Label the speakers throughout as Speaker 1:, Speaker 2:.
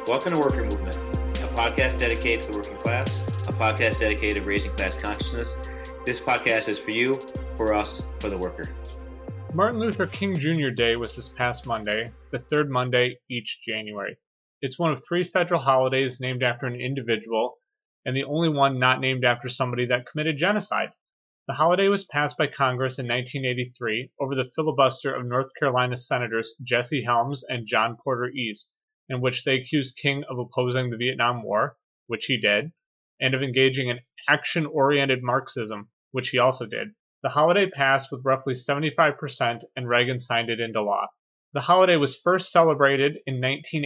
Speaker 1: Welcome to Worker Movement, a podcast dedicated to the working class, a podcast dedicated to raising class consciousness. This podcast is for you, for us, for the worker.
Speaker 2: Martin Luther King Jr. Day was this past Monday, the third Monday each January. It's one of three federal holidays named after an individual, and the only one not named after somebody that committed genocide. The holiday was passed by Congress in 1983 over the filibuster of North Carolina Senators Jesse Helms and John Porter East, in which they accused King of opposing the Vietnam War, which he did, and of engaging in action-oriented Marxism, which he also did. The holiday passed with roughly 75%, and Reagan signed it into law. The holiday was first celebrated in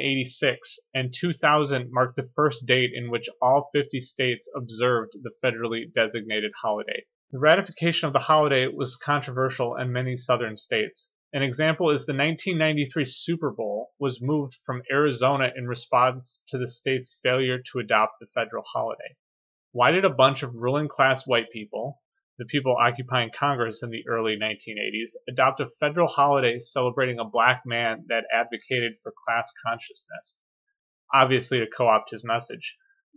Speaker 2: 1986, and 2000 marked the first date in which all 50 states observed the federally designated holiday. The ratification of the holiday was controversial in many southern states. An example is the 1993 Super Bowl was moved from Arizona in response to the state's failure to adopt the federal holiday. Why did a bunch of ruling class white people, the people occupying Congress in the early 1980s, adopt a federal holiday celebrating a black man that advocated for class consciousness? Obviously to co-opt his message.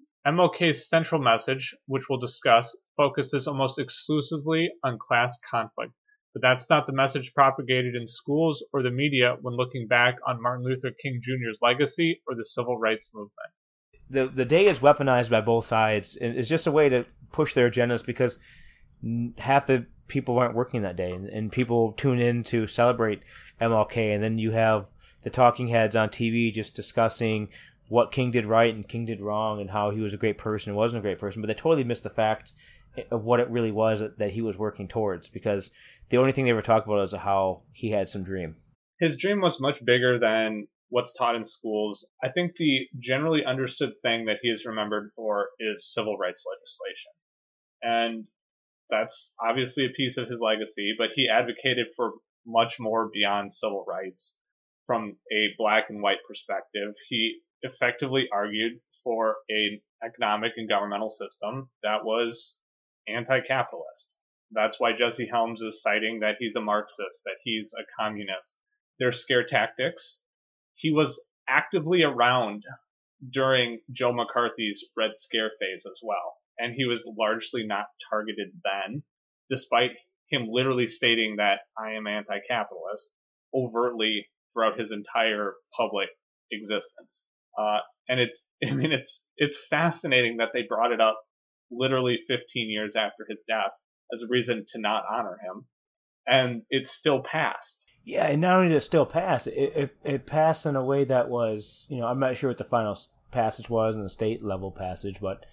Speaker 2: MLK's central message, which we'll discuss, focuses almost exclusively on class conflict. But that's not the message propagated in schools or the media when looking back on Martin Luther King Jr.'s legacy or the civil rights movement.
Speaker 3: The day is weaponized by both sides. It's just a way to push their agendas because half the people aren't working that day, and people tune in to celebrate MLK, and then you have the talking heads on TV just discussing what King did right and King did wrong and how he was a great person and wasn't a great person, but they totally missed the fact of what it really was that he was working towards, because the only thing they ever talk about is how he had some dream.
Speaker 2: His dream was much bigger than what's taught in schools. I think the generally understood thing that he is remembered for is civil rights legislation. And that's obviously a piece of his legacy, but he advocated for much more beyond civil rights. From a black and white perspective, he effectively argued for an economic and governmental system that was anti-capitalist. That's why Jesse Helms is citing that he's a Marxist, that he's a communist. They're scare tactics. He was actively around during Joe McCarthy's Red Scare phase as well, and he was largely not targeted then, despite him literally stating that I am anti-capitalist overtly throughout his entire public existence. And it's fascinating that they brought it up literally 15 years after his death as a reason to not honor him, and it still passed.
Speaker 3: Yeah, and not only did it still pass, it passed in a way that was, I'm not sure what the final passage was in the state level passage, but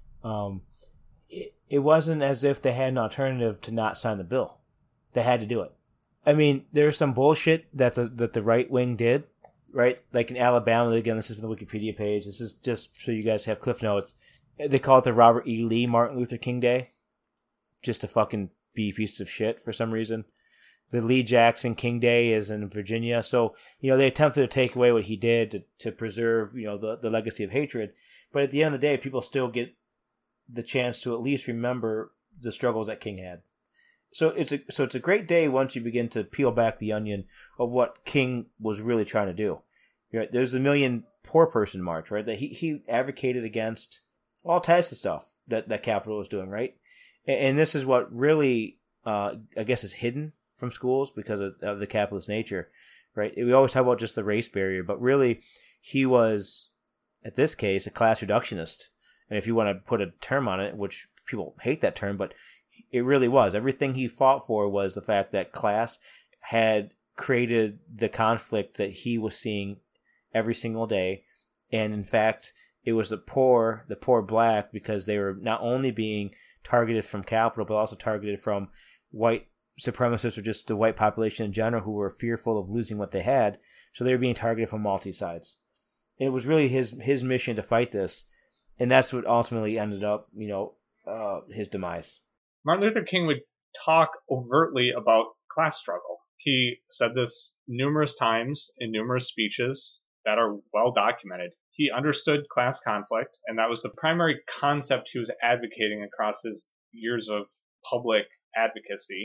Speaker 3: it wasn't as if they had an alternative to not sign the bill. They had to do it. I mean, there's some bullshit that the right wing did, right? Like in Alabama, again, this is from the Wikipedia page. This is just so you guys have cliff notes. They call it the Robert E. Lee Martin Luther King Day, just to fucking be pieces of shit for some reason. The Lee Jackson King Day is in Virginia, so they attempted to take away what he did to preserve the legacy of hatred. But at the end of the day, people still get the chance to at least remember the struggles that King had. So it's a great day once you begin to peel back the onion of what King was really trying to do. Right? There's the Million Poor Person March, right? That he advocated against all types of stuff that capital was doing, right? And this is what really, I guess, is hidden from schools because of the capitalist nature, right? We always talk about just the race barrier, but really he was, at this case, a class reductionist. And if you want to put a term on it, which people hate that term, but it really was. Everything he fought for was the fact that class had created the conflict that he was seeing every single day. And in fact, it was the poor black, because they were not only being targeted from capital, but also targeted from white supremacists or just the white population in general who were fearful of losing what they had. So they were being targeted from multi sides. And it was really his mission to fight this. And that's what ultimately ended up, his demise.
Speaker 2: Martin Luther King would talk overtly about class struggle. He said this numerous times in numerous speeches that are well documented. He understood class conflict, and that was the primary concept he was advocating across his years of public advocacy.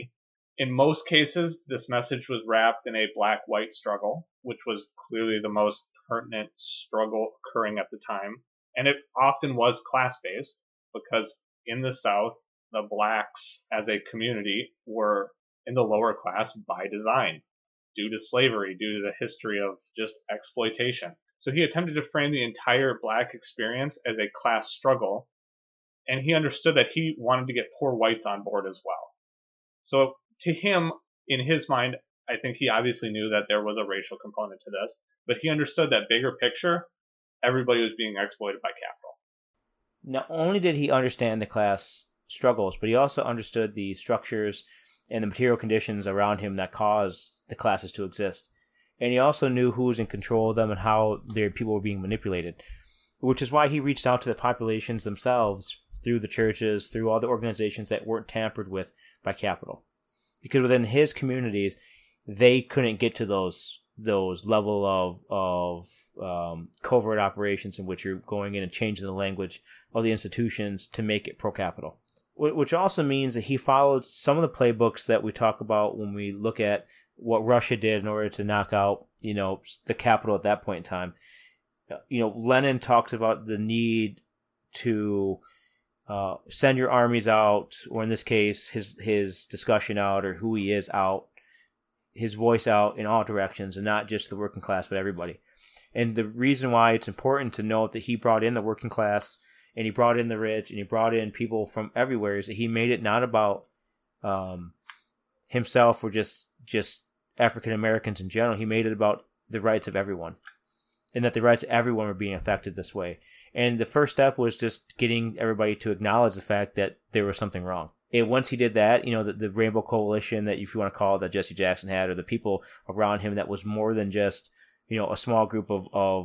Speaker 2: In most cases, this message was wrapped in a black-white struggle, which was clearly the most pertinent struggle occurring at the time. And it often was class-based, because in the South, the blacks as a community were in the lower class by design, due to slavery, due to the history of just exploitation. So he attempted to frame the entire black experience as a class struggle, and he understood that he wanted to get poor whites on board as well. So to him, in his mind, I think he obviously knew that there was a racial component to this, but he understood that bigger picture, everybody was being exploited by capital.
Speaker 3: Not only did he understand the class struggles, but he also understood the structures and the material conditions around him that caused the classes to exist. And he also knew who was in control of them and how their people were being manipulated, which is why he reached out to the populations themselves through the churches, through all the organizations that weren't tampered with by capital. Because within his communities, they couldn't get to those level of covert operations in which you're going in and changing the language of the institutions to make it pro-capital. Which also means that he followed some of the playbooks that we talk about when we look at what Russia did in order to knock out, the capital at that point in time. Lenin talks about the need to send your armies out, or in this case, his discussion out, or who he is out, his voice out in all directions, and not just the working class, but everybody. And the reason why it's important to note that he brought in the working class, and he brought in the rich, and he brought in people from everywhere, is that he made it not about himself or just African Americans in general. He made it about the rights of everyone, and that the rights of everyone were being affected this way. And the first step was just getting everybody to acknowledge the fact that there was something wrong. And once he did that, the Rainbow Coalition, that if you want to call it, that Jesse Jackson had, or the people around him, that was more than just, a small group of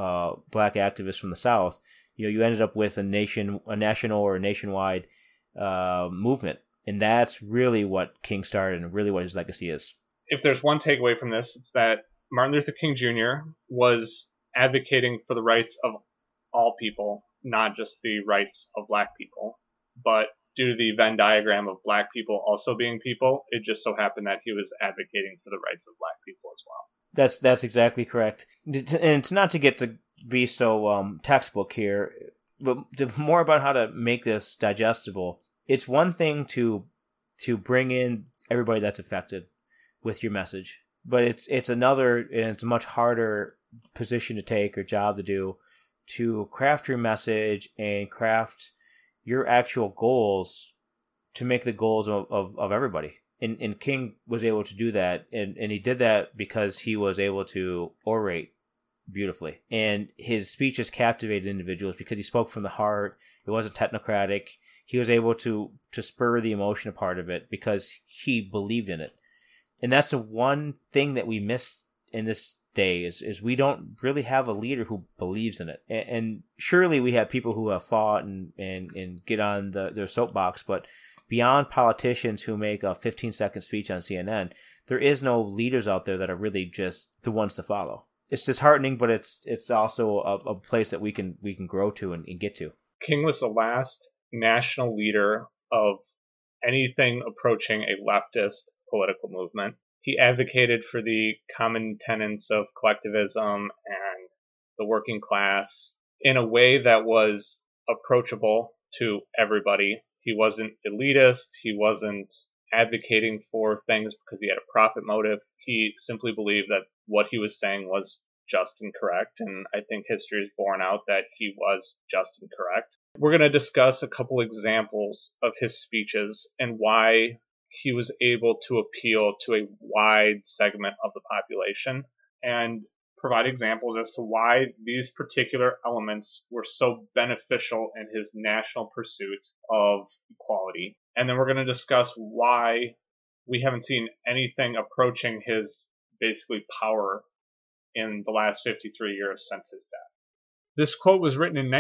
Speaker 3: black activists from the South. You ended up with a national or a nationwide movement. And that's really what King started, and really what his legacy is.
Speaker 2: If there's one takeaway from this, it's that Martin Luther King Jr. was advocating for the rights of all people, not just the rights of black people. But due to the Venn diagram of black people also being people, it just so happened that he was advocating for the rights of black people as well.
Speaker 3: That's exactly correct. And it's not to get to be so textbook here, but more about how to make this digestible. It's one thing to bring in everybody that's affected with your message, but it's another, and it's a much harder position to take or job to do, to craft your message and craft your actual goals to make the goals of everybody. And King was able to do that, and he did that because he was able to orate beautifully. And his speeches captivated individuals because he spoke from the heart. It wasn't technocratic. He was able to spur the emotion part of it because he believed in it. And that's the one thing that we miss in this day is we don't really have a leader who believes in it. And surely we have people who have fought and get on their soapbox, but beyond politicians who make a 15-second speech on CNN, there is no leaders out there that are really just the ones to follow. It's disheartening, but it's also a place that we can grow to and get to.
Speaker 2: King was the last national leader of anything approaching a leftist political movement. He advocated for the common tenets of collectivism and the working class in a way that was approachable to everybody. He wasn't elitist. He wasn't advocating for things because he had a profit motive. He simply believed that what he was saying was just and correct, and I think history has borne out that he was just and correct. We're going to discuss a couple examples of his speeches and why he was able to appeal to a wide segment of the population, and provide examples as to why these particular elements were so beneficial in his national pursuit of equality. And then we're going to discuss why we haven't seen anything approaching his basically power in the last 53 years since his death. This quote was written in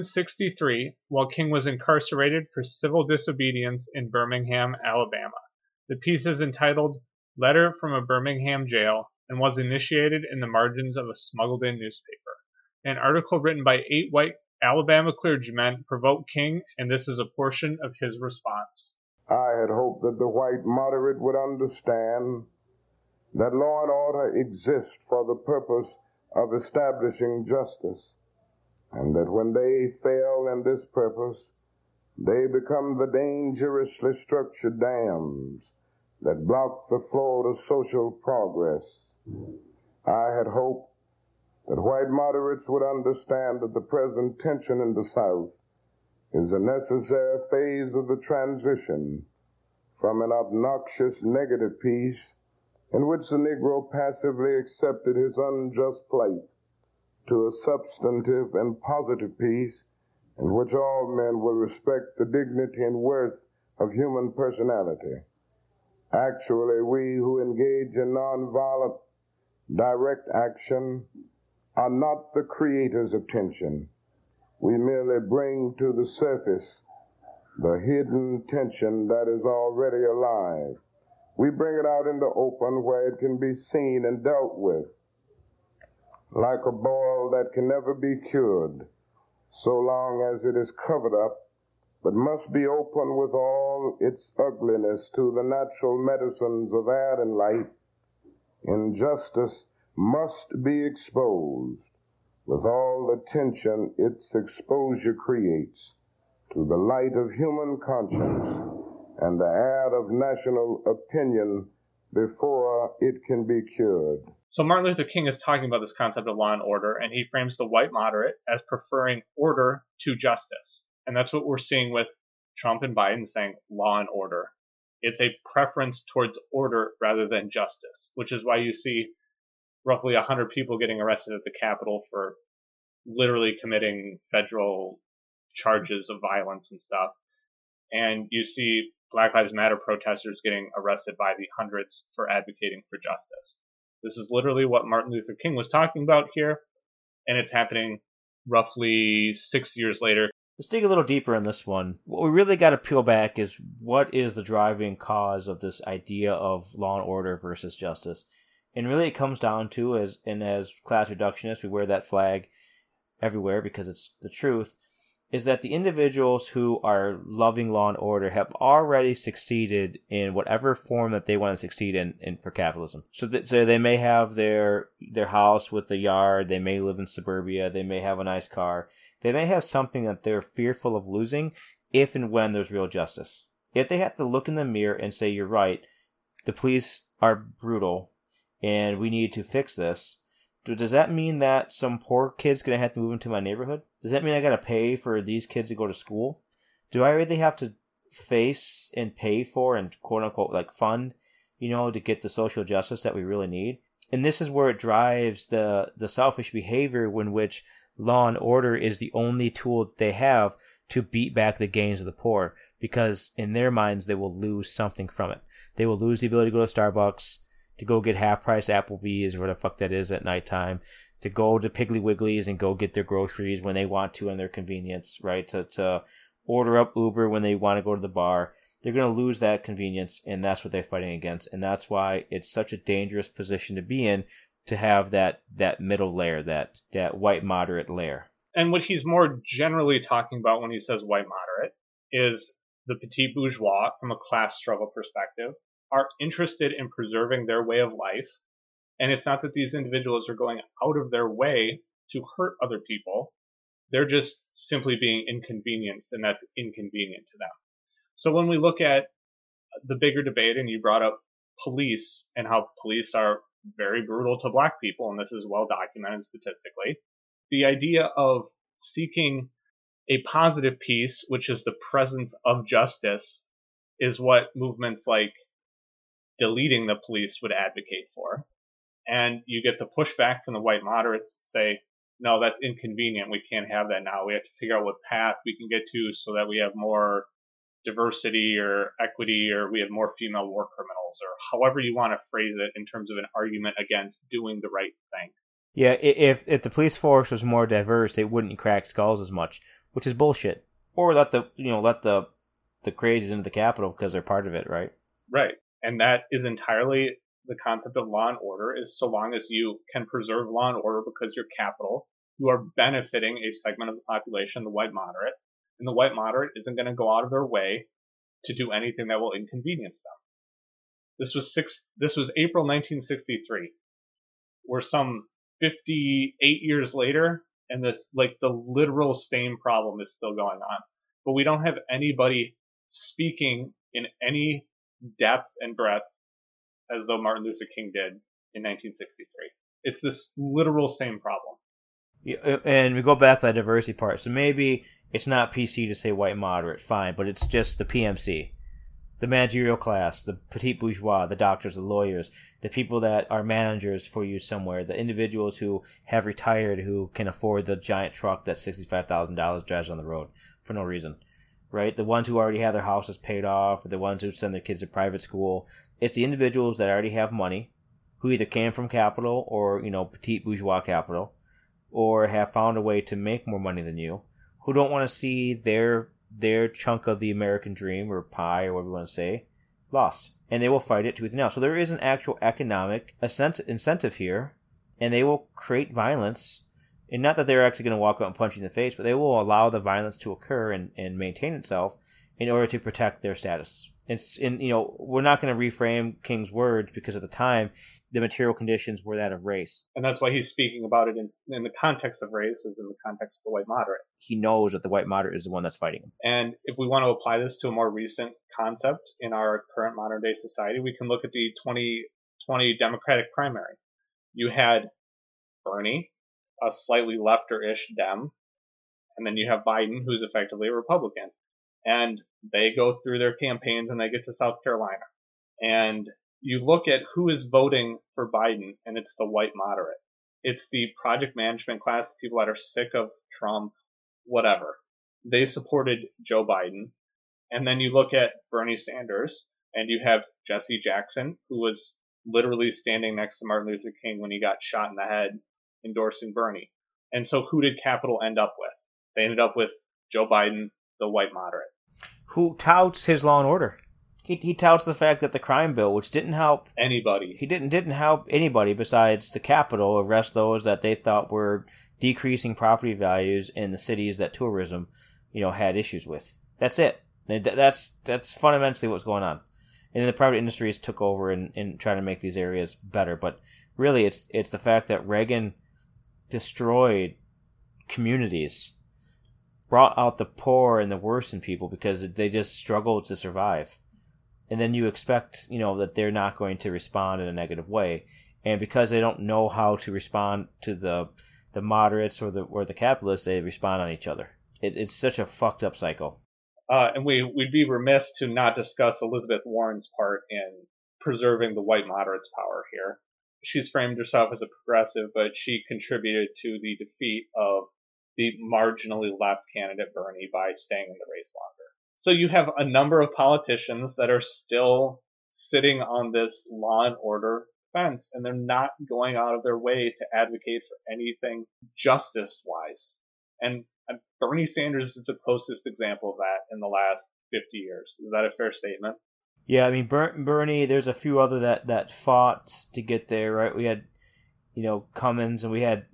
Speaker 2: 1963 while King was incarcerated for civil disobedience in Birmingham, Alabama. The piece is entitled Letter from a Birmingham Jail and was initiated in the margins of a smuggled-in newspaper. An article written by 8 white Alabama clergymen provoked King, and this is a portion of his response.
Speaker 4: I had hoped that the white moderate would understand that law and order exist for the purpose of establishing justice, and that when they fail in this purpose, they become the dangerously structured dams that block the flow of social progress. I had hoped that white moderates would understand that the present tension in the South is a necessary phase of the transition from an obnoxious negative peace in which the Negro passively accepted his unjust plight to a substantive and positive peace in which all men will respect the dignity and worth of human personality. Actually, we who engage in nonviolent, direct action are not the creators of tension. We merely bring to the surface the hidden tension that is already alive. We bring it out in the open where it can be seen and dealt with, like a boil that can never be cured, so long as it is covered up, but must be open with all its ugliness to the natural medicines of air and light. Injustice must be exposed with all the tension its exposure creates to the light of human conscience and the air of national opinion before it can be cured.
Speaker 2: So Martin Luther King is talking about this concept of law and order, and he frames the white moderate as preferring order to justice. And that's what we're seeing with Trump and Biden saying law and order. It's a preference towards order rather than justice, which is why you see roughly 100 people getting arrested at the Capitol for literally committing federal charges of violence and stuff. And you see Black Lives Matter protesters getting arrested by the hundreds for advocating for justice. This is literally what Martin Luther King was talking about here, and it's happening roughly 6 years later.
Speaker 3: Let's dig a little deeper in this one. What we really got to peel back is what is the driving cause of this idea of law and order versus justice. And really it comes down to, as class reductionists, we wear that flag everywhere because it's the truth, is that the individuals who are loving law and order have already succeeded in whatever form that they want to succeed in for capitalism. So they may have their house with a yard, they may live in suburbia, they may have a nice car, they may have something that they're fearful of losing if and when there's real justice. If they have to look in the mirror and say, you're right, the police are brutal and we need to fix this, does that mean that some poor kid's going to have to move into my neighborhood? Does that mean I got to pay for these kids to go to school? Do I really have to face and pay for and quote unquote like fund, to get the social justice that we really need? And this is where it drives the selfish behavior in which law and order is the only tool that they have to beat back the gains of the poor, because in their minds they will lose something from it. They will lose the ability to go to Starbucks, to go get half-price Applebee's or whatever the fuck that is at nighttime, to go to Piggly Wiggly's and go get their groceries when they want to in their convenience, right? To order up Uber when they want to go to the bar. They're going to lose that convenience, and that's what they're fighting against. And that's why it's such a dangerous position to be in, to have that middle layer, that white moderate layer.
Speaker 2: And what he's more generally talking about when he says white moderate is the petit bourgeois from a class struggle perspective are interested in preserving their way of life. And it's not that these individuals are going out of their way to hurt other people. They're just simply being inconvenienced, and that's inconvenient to them. So when we look at the bigger debate, and you brought up police and how police are very brutal to black people, and this is well documented statistically, the idea of seeking a positive peace, which is the presence of justice, is what movements like deleting the police would advocate for. And you get the pushback from the white moderates that say, no, that's inconvenient. We can't have that now. We have to figure out what path we can get to so that we have more diversity or equity, or we have more female war criminals, or however you want to phrase it in terms of an argument against doing the right thing.
Speaker 3: Yeah, if the police force was more diverse, they wouldn't crack skulls as much, which is bullshit. Or let the crazies into the Capitol because they're part of it, right?
Speaker 2: Right. And that is entirely the concept of law and order, is so long as you can preserve law and order because you're capital, you are benefiting a segment of the population, the white moderate. And the white moderate isn't going to go out of their way to do anything that will inconvenience them. This was April 1963. We're some 58 years later, and the literal same problem is still going on. But we don't have anybody speaking in any depth and breadth as though Martin Luther King did in 1963. It's this literal same problem.
Speaker 3: Yeah, and we go back to that diversity part. So maybe it's not PC to say white moderate, fine, but it's just the PMC. The managerial class, the petit bourgeois, the doctors, the lawyers, the people that are managers for you somewhere, the individuals who have retired who can afford the giant truck that $65,000 drives on the road for no reason, right? The ones who already have their houses paid off, the ones who send their kids to private school. It's the individuals that already have money, who either came from capital or, petit bourgeois capital, or have found a way to make more money than you, who don't want to see their chunk of the American dream, or pie, or whatever you want to say, lost. And they will fight it tooth and nail. So there is an actual economic incentive here, and they will create violence. And not that they're actually going to walk out and punch you in the face, but they will allow the violence to occur and maintain itself in order to protect their status. We're not going to reframe King's words because at the time, the material conditions were that of race.
Speaker 2: And that's why he's speaking about it in the context of race, as in the context of the white moderate.
Speaker 3: He knows that the white moderate is the one that's fighting him.
Speaker 2: And if we want to apply this to a more recent concept in our current modern day society, we can look at the 2020 Democratic primary. You had Bernie, a slightly lefter-ish Dem, and then you have Biden, who's effectively a Republican. And they go through their campaigns and they get to South Carolina. And you look at who is voting for Biden, and it's the white moderate. It's the project management class, the people that are sick of Trump, whatever. They supported Joe Biden. And then you look at Bernie Sanders, and you have Jesse Jackson, who was literally standing next to Martin Luther King when he got shot in the head, endorsing Bernie. And so who did Capitol end up with? They ended up with Joe Biden, the white moderate.
Speaker 3: Who touts his law and order. He touts the fact that the crime bill, which didn't help
Speaker 2: anybody.
Speaker 3: He didn't help anybody besides the Capitol arrest those that they thought were decreasing property values in the cities that tourism, had issues with. That's it. That's fundamentally what's going on. And then the private industries took over and tried to make these areas better. But really, it's the fact that Reagan destroyed communities, brought out the poor and the worst in people because they just struggled to survive. And then you expect, that they're not going to respond in a negative way. And because they don't know how to respond to the moderates or the capitalists, they respond on each other. It's such a fucked up cycle.
Speaker 2: And we'd be remiss to not discuss Elizabeth Warren's part in preserving the white moderates' power here. She's framed herself as a progressive, but she contributed to the defeat of the marginally left candidate Bernie by staying in the race longer. So you have a number of politicians that are still sitting on this law and order fence, and they're not going out of their way to advocate for anything justice-wise. And Bernie Sanders is the closest example of that in the last 50 years. Is that a fair statement?
Speaker 3: Yeah, I mean, Bernie, there's a few other that fought to get there, right? We had, Cummins, and we had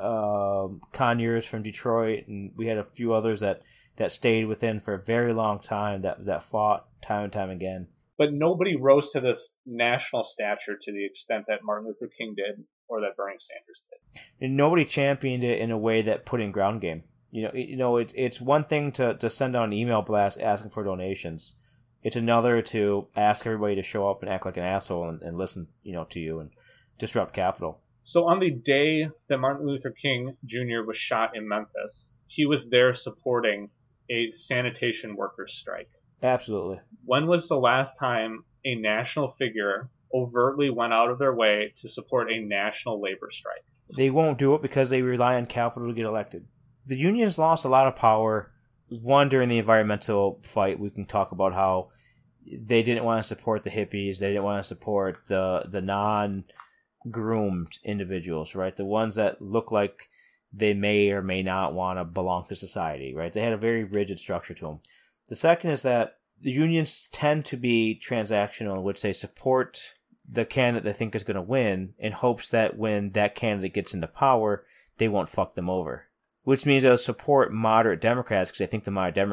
Speaker 3: Conyers from Detroit, and we had a few others that stayed within for a very long time, that fought time and time again.
Speaker 2: But nobody rose to this national stature to the extent that Martin Luther King did or that Bernie Sanders did.
Speaker 3: And nobody championed it in a way that put in ground game. It's one thing to send out an email blast asking for donations. It's another to ask everybody to show up and act like an asshole and listen, to you and disrupt Capitol.
Speaker 2: So on the day that Martin Luther King Jr. was shot in Memphis, he was there supporting a sanitation workers' strike.
Speaker 3: Absolutely.
Speaker 2: When was the last time a national figure overtly went out of their way to support a national labor strike?
Speaker 3: They won't do it because they rely on capital to get elected. The unions lost a lot of power. One, during the environmental fight, we can talk about how they didn't want to support the hippies. They didn't want to support the non-groomed individuals, right? The ones that look like they may or may not want to belong to society, right? They had a very rigid structure to them. The second is that the unions tend to be transactional, in which they support the candidate they think is going to win in hopes that when that candidate gets into power, they won't fuck them over. Which means they'll support moderate Democrats because they think the moderate Democrat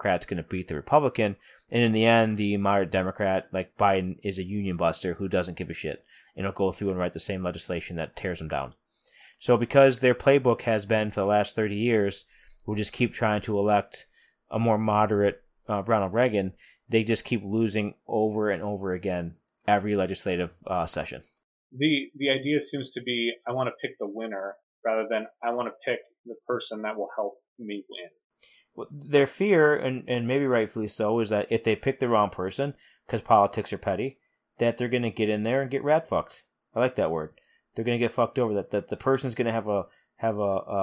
Speaker 3: Democrat's going to beat the Republican. And in the end, the moderate Democrat, like Biden, is a union buster who doesn't give a shit. And he'll go through and write the same legislation that tears them down. So because their playbook has been for the last 30 years, we'll just keep trying to elect a more moderate Ronald Reagan, they just keep losing over and over again every legislative session.
Speaker 2: The idea seems to be, I want to pick the winner rather than I want to pick the person that will help me win.
Speaker 3: Well, their fear, and maybe rightfully so, is that if they pick the wrong person, because politics are petty, that they're going to get in there and get rat fucked. I like that word. They're going to get fucked over. That the person's going to have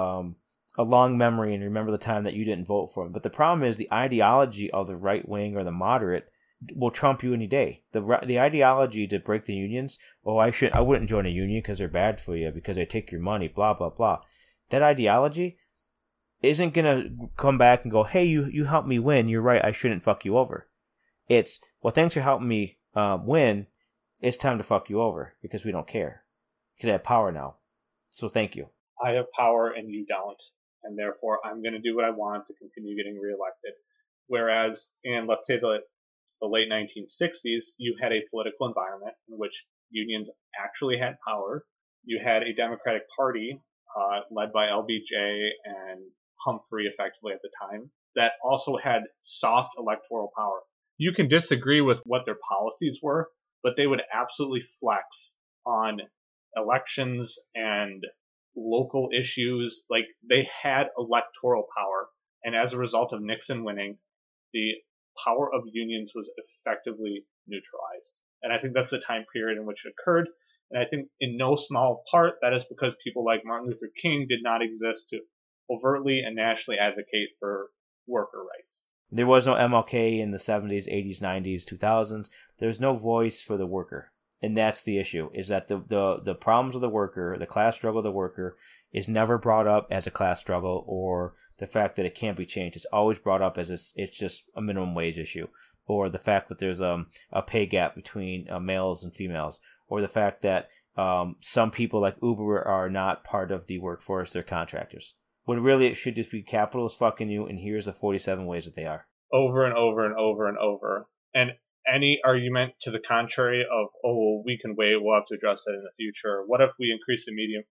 Speaker 3: a long memory and remember the time that you didn't vote for them. But the problem is the ideology of the right wing or the moderate will trump you any day. The ideology to break the unions, I wouldn't join a union because they're bad for you, because they take your money, blah, blah, blah. That ideology isn't going to come back and go, hey, you helped me win, you're right, I shouldn't fuck you over. It's, well, thanks for helping me win, it's time to fuck you over because we don't care. Because I have power now. So thank you.
Speaker 2: I have power and you don't. And therefore, I'm going to do what I want to continue getting reelected. Whereas in, let's say, the late 1960s, you had a political environment in which unions actually had power. You had a Democratic Party led by LBJ and Humphrey effectively at the time that also had soft electoral power. You can disagree with what their policies were, but they would absolutely flex on elections and local issues. Like, they had electoral power, and as a result of Nixon winning, the power of unions was effectively neutralized. And I think that's the time period in which it occurred. And I think in no small part that is because people like Martin Luther King did not exist to overtly and nationally advocate for worker rights.
Speaker 3: There was no MLK in the 70s, 80s, 90s, 2000s. There's no voice for the worker. And that's the issue, is that the problems of the worker, the class struggle of the worker, is never brought up as a class struggle or the fact that it can't be changed. It's always brought up as it's just a minimum wage issue, or the fact that there's a pay gap between males and females, or the fact that some people like Uber are not part of the workforce, they're contractors. When really it should just be capitalists fucking you, and here's the 47 ways that they are.
Speaker 2: Over and over and over and over. And any argument to the contrary of, we can wait, we'll have to address that in the future. What if we increase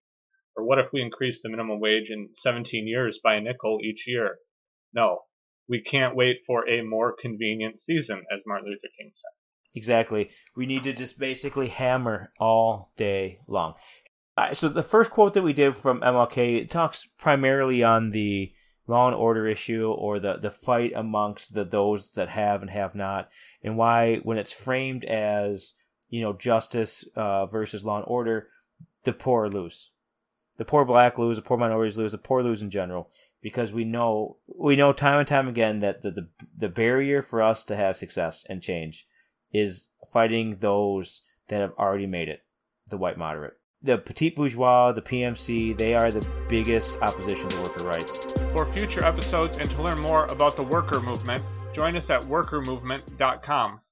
Speaker 2: the minimum wage in 17 years by a nickel each year? No, we can't wait for a more convenient season, as Martin Luther King said.
Speaker 3: Exactly. We need to just basically hammer all day long. So the first quote that we did from MLK talks primarily on the law and order issue, or the fight amongst those that have and have not, and why when it's framed as, justice versus law and order, the poor lose. The poor black lose, the poor minorities lose, the poor lose in general, because we know time and time again that the barrier for us to have success and change is fighting those that have already made it, the white moderate. The petite bourgeois, the PMC, they are the biggest opposition to worker rights.
Speaker 2: For future episodes and to learn more about the worker movement, join us at workermovement.com.